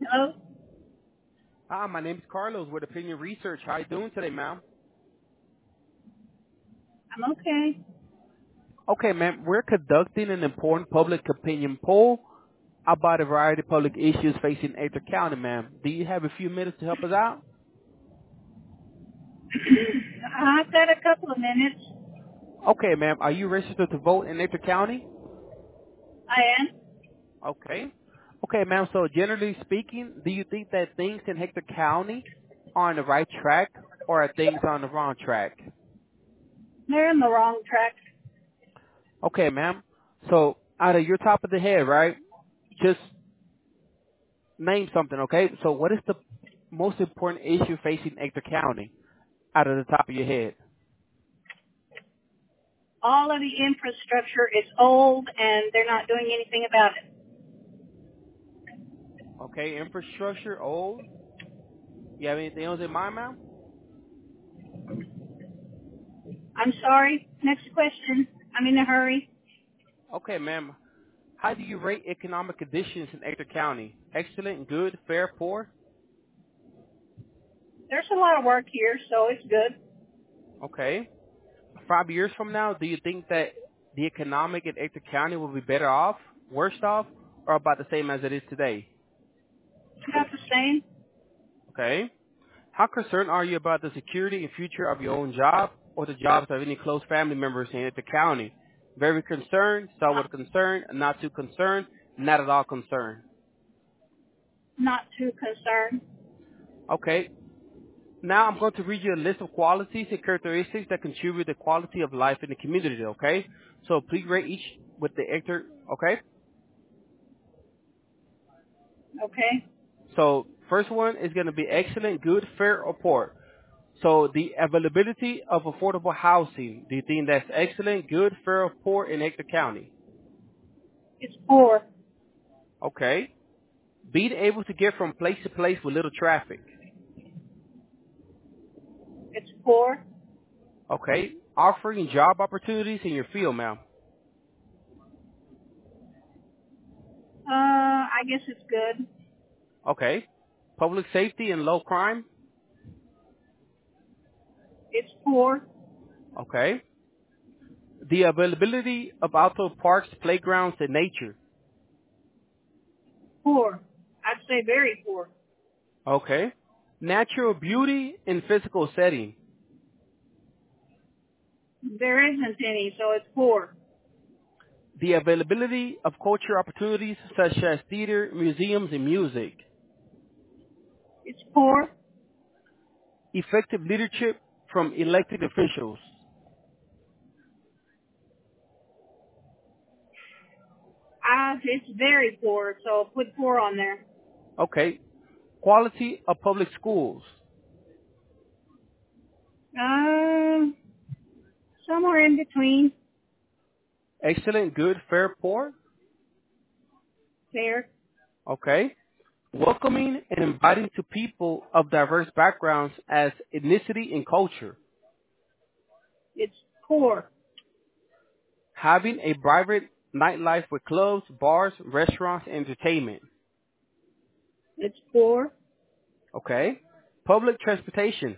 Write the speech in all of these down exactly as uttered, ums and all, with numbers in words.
Hello? Hi, my name is Carlos with Opinion Research. How you doing today, ma'am? I'm okay. Okay, ma'am, we're conducting an important public opinion poll about a variety of public issues facing Ector County, ma'am. Do you have a few minutes to help us out? I've got a couple of minutes. Okay, ma'am, are you registered to vote in Ector County? I am. Okay. Okay, ma'am, so generally speaking, do you think that things in Hector County are on the right track or are things on the wrong track? They're on the wrong track. Okay, ma'am. So out of your top of the head, right? Just name something, okay? So what is the most important issue facing Ector County out of the top of your head? All of the infrastructure is old and they're not doing anything about it. Okay, infrastructure, old. You have anything else in mind, ma'am? I'm sorry. Next question. I'm in a hurry. Okay, ma'am. How do you rate economic conditions in Ector County? Excellent, good, fair, poor? There's a lot of work here, so it's good. Okay. Five years from now, do you think that the economic in Ector County will be better off, worse off, or about the same as it is today? About the same. Okay. How concerned are you about the security and future of your own job or the jobs of any close family members in the county? Very concerned, Not, somewhat concerned, not too concerned, not at all concerned. not too concerned. Okay. Now I'm going to read you a list of qualities and characteristics that contribute to the quality of life in the community, okay? So please rate each with the Hector, okay? Okay. So first one is going to be excellent, good, fair, or poor. So the availability of affordable housing, do you think that's excellent, good, fair, or poor in Hector County? It's poor. Okay. Being able to get from place to place with little traffic. It's poor. Okay. Offering job opportunities in your field, ma'am. Uh, I guess it's good. Okay. Public safety and low crime. It's poor. Okay. The availability of outdoor parks, playgrounds, and nature. Poor. I'd say very poor. Okay. Natural beauty and physical setting. There isn't any, so it's poor. The availability of cultural opportunities such as theater, museums, and music. It's poor. Effective leadership from elected officials. Uh, it's very poor, so put poor on there. Okay. Quality of public schools. Uh, somewhere in between. Excellent, good, fair, poor. Fair. Okay. Welcoming and inviting to people of diverse backgrounds as ethnicity and culture. It's poor. Having a vibrant nightlife with clubs, bars, restaurants, and entertainment. It's poor. Okay. Public transportation.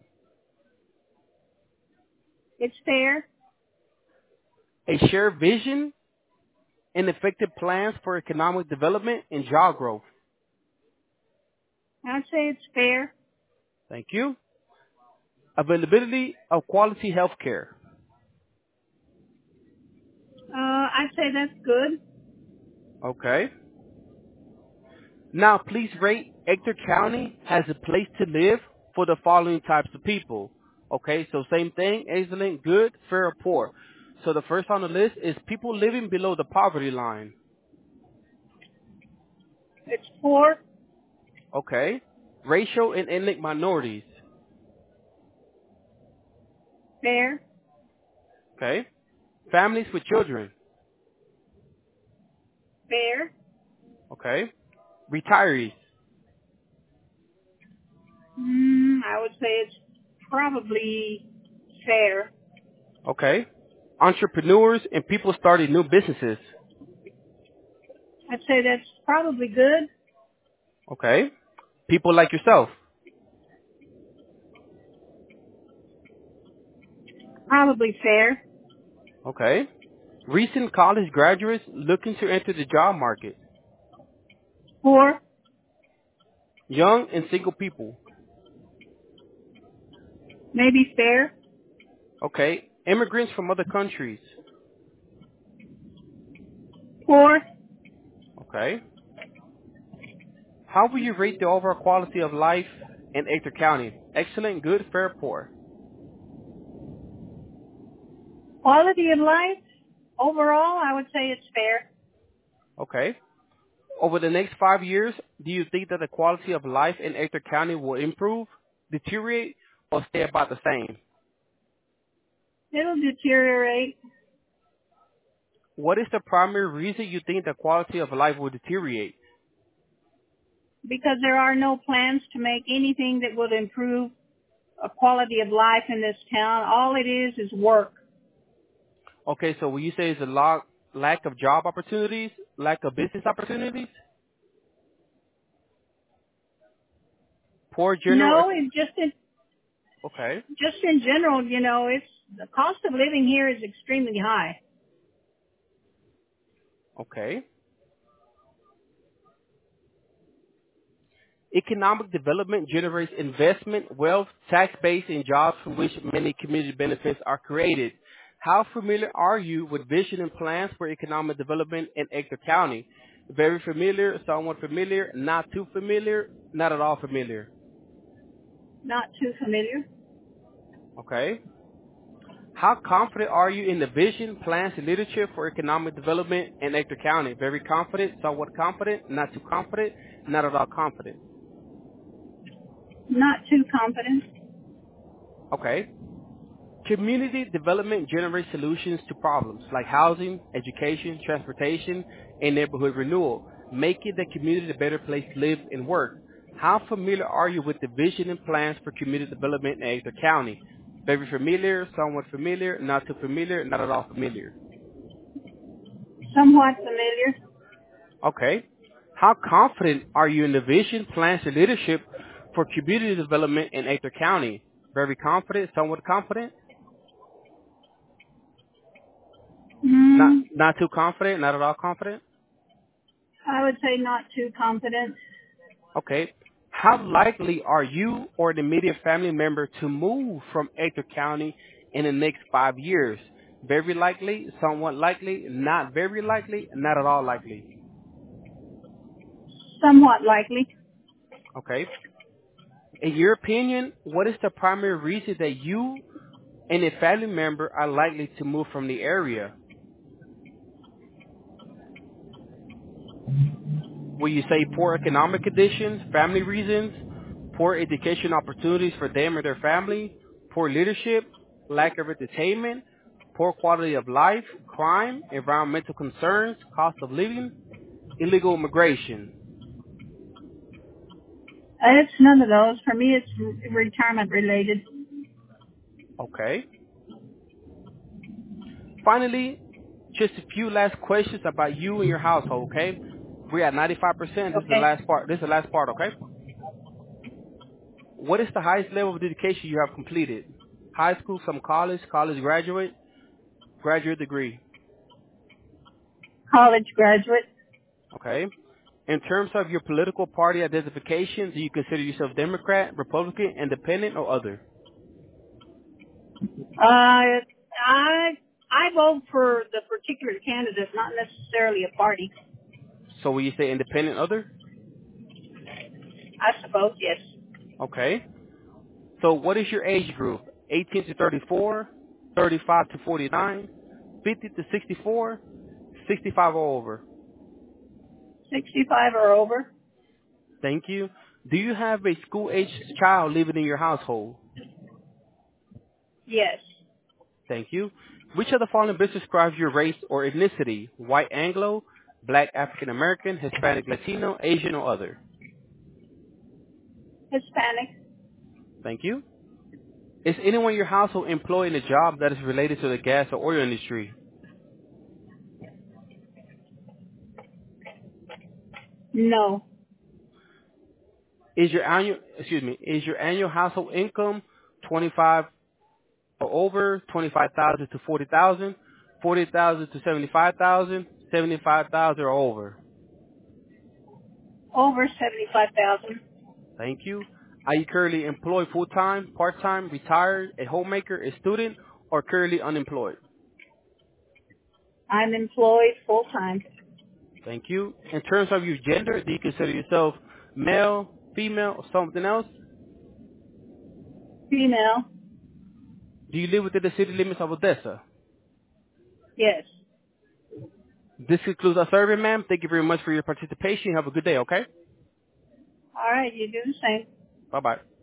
It's fair. A shared vision and effective plans for economic development and job growth. I'd say it's fair. Thank you. Availability of quality health care. Uh, I'd say that's good. Okay. Now, please rate Ector County has a place to live for the following types of people. Okay, so same thing, excellent, good, fair, or poor. So the first on the list is people living below the poverty line. It's poor. Okay. Racial and ethnic minorities. Fair. Okay. Families with children. Fair. Okay. Retirees. Mm, I would say it's probably fair. Okay. Entrepreneurs and people starting new businesses. I'd say that's probably good. Okay. People like yourself. Probably fair. Okay. Recent college graduates looking to enter the job market. Poor. Young and single people. Maybe fair. Okay. Immigrants from other countries. Poor. Okay. How will you rate the overall quality of life in Ector County? Excellent, good, fair, poor. Quality of life. Overall, I would say it's fair. Okay. Over the next five years, do you think that the quality of life in Ector County will improve, deteriorate, or stay about the same? It'll deteriorate What is the primary reason you think the quality of life will deteriorate? because there are no plans to make anything that would improve a quality of life in this town. All it is is work. Okay, so when you say it's a lot, lack of job opportunities, lack of business opportunities, poor general. No, it just in, Okay, just in general, you know, it's the cost of living here is extremely high. okay. Economic development generates investment, wealth, tax base, and jobs from which many community benefits are created. How familiar are you with vision and plans for economic development in Ector County? Very familiar, somewhat familiar, not too familiar, not at all familiar. Not too familiar. Okay. How confident are you in the vision, plans, and leadership for economic development in Ector County? Very confident, somewhat confident, not too confident, not at all confident. Not too confident. Okay. Community development generates solutions to problems like housing, education, transportation, and neighborhood renewal, making the community a better place to live and work. How familiar are you with the vision and plans for community development in Ector County? Very familiar, somewhat familiar, not too familiar, not at all familiar. Somewhat familiar. Okay. How confident are you in the vision, plans, and leadership for community development in Ector County? Very confident, somewhat confident, not Mm, not too confident, not at all confident. I would say not too confident. Okay. How likely are you or an immediate family member to move from Ector County in the next five years? Very likely, somewhat likely, not very likely, not at all likely. Somewhat likely. Okay. In your opinion, what is the primary reason that you and a family member are likely to move from the area? Will you say poor economic conditions, family reasons, poor education opportunities for them or their family, poor leadership, lack of entertainment, poor quality of life, crime, environmental concerns, cost of living, illegal immigration? Uh, It's none of those. For me, it's re- retirement related. Okay. Finally, just a few last questions about you and your household, okay? We're at ninety-five percent. This is the Okay. last part. This is the last part, okay? What is the highest level of education you have completed? High school, some college, college graduate, graduate degree. College graduate. Okay. In terms of your political party identification, do you consider yourself Democrat, Republican, Independent, or other? Uh, I I vote for the particular candidate, not necessarily a party. So will you say Independent, other? I suppose yes. Okay. So what is your age group? eighteen to thirty-four, thirty-five to forty-nine, fifty to sixty-four, sixty-five or over. Sixty-five or over. Thank you. Do you have a school-aged child living in your household? Yes. Thank you. Which of the following best describes your race or ethnicity? White Anglo, Black African American, Hispanic Latino, Asian, or other? Hispanic. Thank you. Is anyone in your household employed in a job that is related to the gas or oil industry? No. Is your annual, excuse me, is your annual household income twenty-five or over, twenty-five thousand to forty thousand, forty thousand to seventy-five thousand, seventy-five thousand or over? Over seventy-five thousand. Thank you. Are you currently employed full-time, part-time, retired, a homemaker, a student, or currently unemployed? I'm employed full time. Thank you. In terms of your gender, do you consider yourself male, female, or something else? Female. Do you live within the city limits of Odessa? Yes. This concludes our survey, ma'am. Thank you very much for your participation. Have a good day, okay? All right, you do the same. Bye-bye.